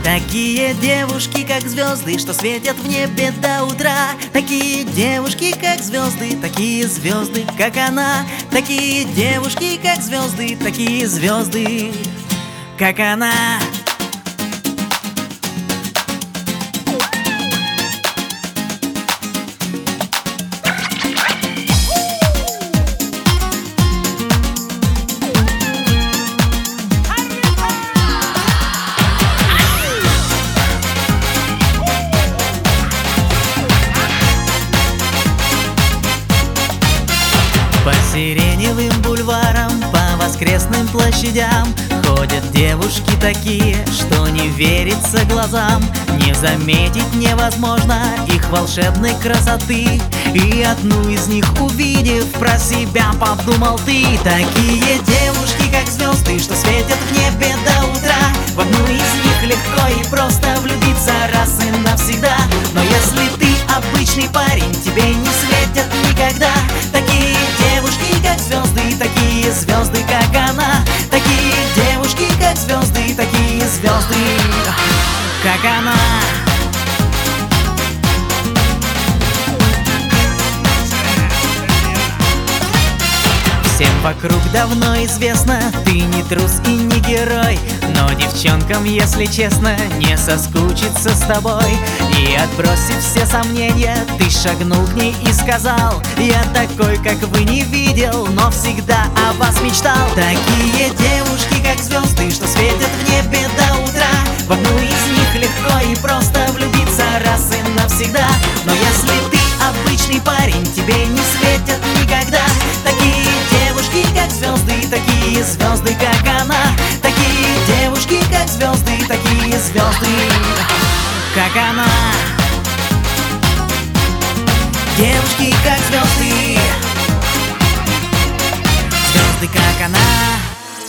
Такие девушки, как звезды, что светят в небе до утра. Такие девушки, как звезды, такие звезды, как она. Такие девушки, как звезды, такие звезды, как она. По сиреневым бульварам, по воскресным площадям ходят девушки такие, что не верится глазам. Не заметить невозможно их волшебной красоты. И одну из них увидев, про себя подумал ты. Такие девушки, как звезды, что светят в небе до утра. В одну из них легко и просто влюбиться раз и навсегда. Но если ты обычный парень, тебе не светят никогда такие девушки, как звезды, такие звезды, как она. Такие девушки, как звезды, такие звезды, как она. Всем вокруг давно известно, ты не трус и не герой. Но девчонкам, если честно, не соскучиться с тобой. И отбросив все сомнения, ты шагнул к ней и сказал: я такой, как вы, не видел, но всегда о вас мечтал. Такие девушки, как звезды, что светят в небе до утра. В одну из них легко и просто влюбиться раз и навсегда. Но если ты обычный парень, тебе не светят никогда такие девушки, как звезды, такие звезды, как она. Такие девушки, как звезды, такие звезды, как она. Девушки, как звезды, звезды, как она.